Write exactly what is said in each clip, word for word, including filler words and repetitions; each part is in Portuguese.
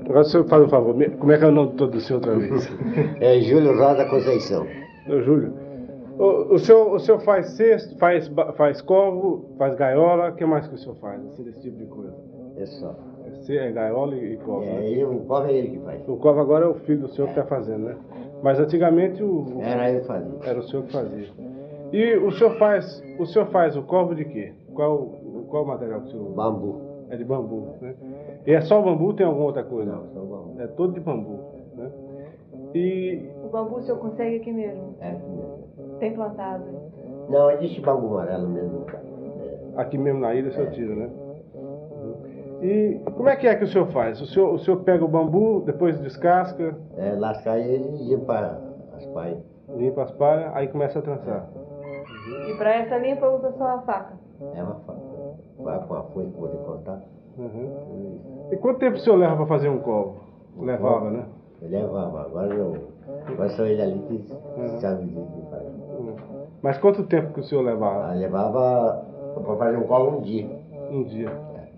Agora o senhor faz um favor, me- como é que é o nome todo do senhor outra vez? É Júlio Rosa Conceição. Ô, Júlio, o, o, senhor, o senhor faz cesto, faz, ba- faz corvo, faz gaiola, o que mais que o senhor faz, assim, desse tipo de coisa? É só. É, ce- é gaiola e, e corvo, É, né? ele, o povo é ele que faz. O corvo agora é o filho do senhor que está fazendo, né? Mas antigamente o, o- Era eu que fazia. era o senhor que fazia. E o senhor faz, o senhor faz o corvo de quê? Qual, o- qual o material que o senhor... Bambu. É de bambu, né? E é só o bambu ou tem alguma outra coisa? Não, só bambu. É todo de bambu, né? E O bambu o senhor consegue aqui mesmo? É aqui mesmo. Tem plantado? Não, existe bambu amarelo mesmo. É. aqui mesmo na ilha o senhor tira, né? E como é que é que o senhor faz? O senhor, o senhor pega o bambu, depois descasca, É, lascar ele e limpa as paias. limpa as palhas, aí começa a trançar. E para essa limpa usa só a faca? É uma faca. Vai com a foice para poder cortar. Uhum. E quanto tempo o senhor leva para fazer um corvo? Levava, né? Eu levava, agora não. Agora só ele ali que Uhum. sabe de que faz. Uhum. Mas quanto tempo que o senhor levava? Ah, levava para fazer um colo um dia. Um dia.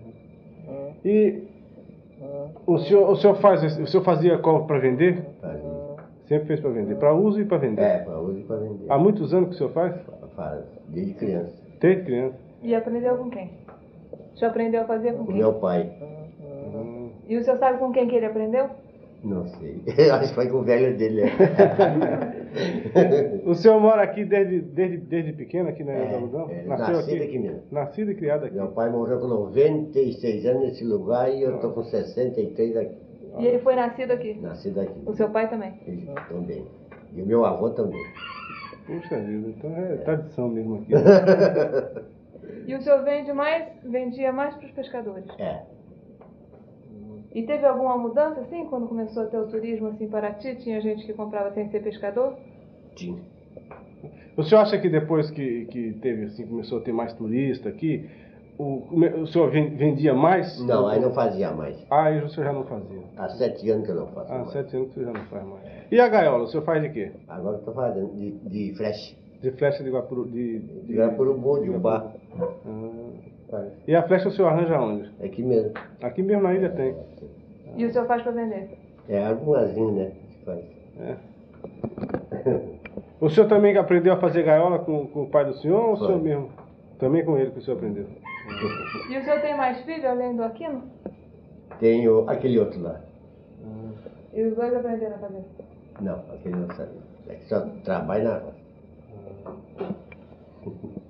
E o senhor, o senhor, faz, esse- o senhor fazia corvo para vender? Fazia. Sempre fez para vender. Para uso e para vender. É, para uso e para vender. Há muitos anos que o senhor faz? Faz, desde criança. Desde criança. E aprendeu com quem? O senhor aprendeu a fazer com O quem? meu pai, Uhum. E o senhor sabe com quem que ele aprendeu? não sei. Acho que foi com o velho dele. O senhor mora aqui desde, desde, desde pequeno, aqui na Ilha do É, Algodão? é, Nasceu nascido aqui mesmo. Nascido e criado aqui. Meu pai morreu com noventa e seis anos nesse lugar e eu estou com sessenta e três aqui. E ele foi nascido aqui? Nascido aqui. O seu pai também? Ele também. E o meu avô também. Puxa vida, então é tradição mesmo aqui. E o senhor vende mais, vendia mais para os pescadores? É. E teve alguma mudança assim, quando começou a ter o turismo assim para ti? Tinha gente que comprava sem ser pescador? Tinha. O senhor acha que depois que, que teve, assim, começou a ter mais turista aqui, o, o senhor ven- vendia mais? Não, aí não fazia mais. Ah, aí o senhor já não fazia. Há sete anos que eu não faço Ah, mais. sete anos que o senhor já não faz mais. E a gaiola, o senhor faz de quê? Agora eu estou fazendo de, de flecha. De flecha de Guapuru... De, De Guarapurubu, de Ubá. Ah. E a flecha o senhor arranja onde? É aqui mesmo. Aqui mesmo na ilha tem. E o senhor faz para vender? É algumazinho, né? Que faz. É. O senhor também aprendeu a fazer gaiola com, com o pai do senhor ou o Foi. senhor mesmo? Também com ele que o senhor aprendeu? E o senhor tem mais filho além do Aquino? Tenho aquele outro lá. E os dois aprenderam a fazer? Não, aquele não sabe. É que só trabalha na roça.